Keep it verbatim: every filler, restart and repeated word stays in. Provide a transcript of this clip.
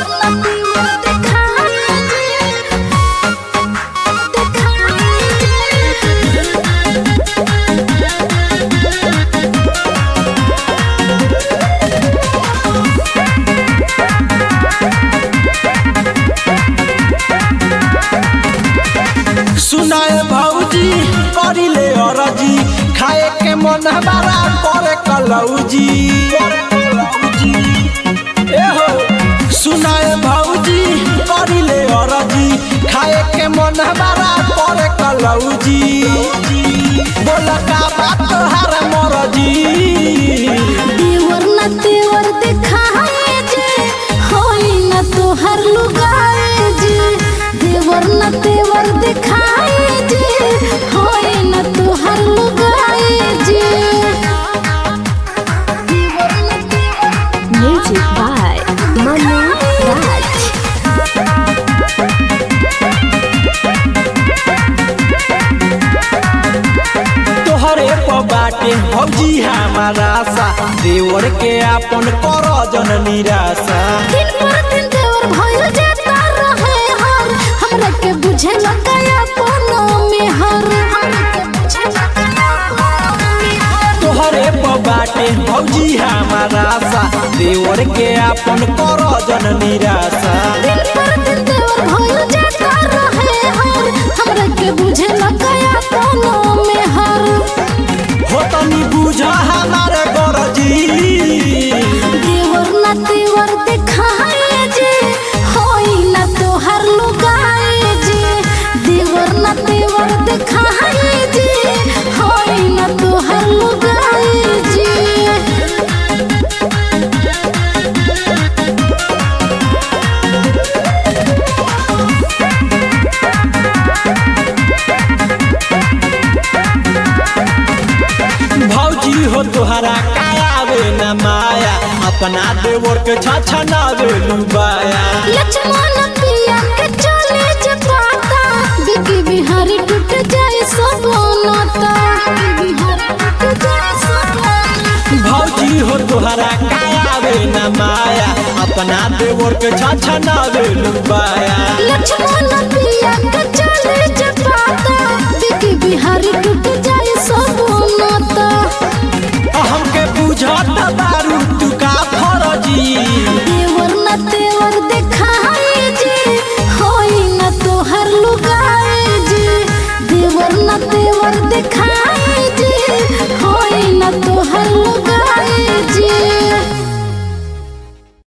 सुनाए भौजी करिले अरजी खाए के मन हमारा करे कलौजी ए हो सुनाए भौजी करिले अरजी खाए के मन हमारा करे कलौजी बोल का बात हर मरजी देवर न तेवर दिखाए जे होई न तोहर लुगाए जे देवर न तेवर दिखाए जे होई न तोहर लुगाए जे देवर न तेवर म्यूजिक बाय मनु राज तोहरे पर बाटे भौजी हमारा सा देवर के अपन कर जन निराशा दिन पर दिन देवर भइल जाता रहे हर हमरा के बुझे लगाया कोनो में हर हमरा के बुझे लगाया कोनो में हर तोहरे पर बाटे भौजी हमारा सा देवर के अपन कर जन निराशा दिन पर दिन देवर भइल जाता रहे हर हमरा के बुझे लगाया कोनो में हर हो तनी बुझा हमारे गरजी देवर न तेवर दिखाए जे होई न तोहर लुगाए जे देवर न तेवर दिखाए जे होई न तोहर लुगाए जे भौजी हो तोहरा कायावे न माया अपना देवर के छछनावे लुबाया लक्ष्मण पिया के चले जे पाता बिकी बिहारी टूट जाए सब नाता बिहारी टूट जाए सब नाता भौजी हो तोहरा कायावे न माया अपना देवर के छछनावे लुबाया लक्ष्मण पिया के चले जे पाता बिकी बिहारी टूट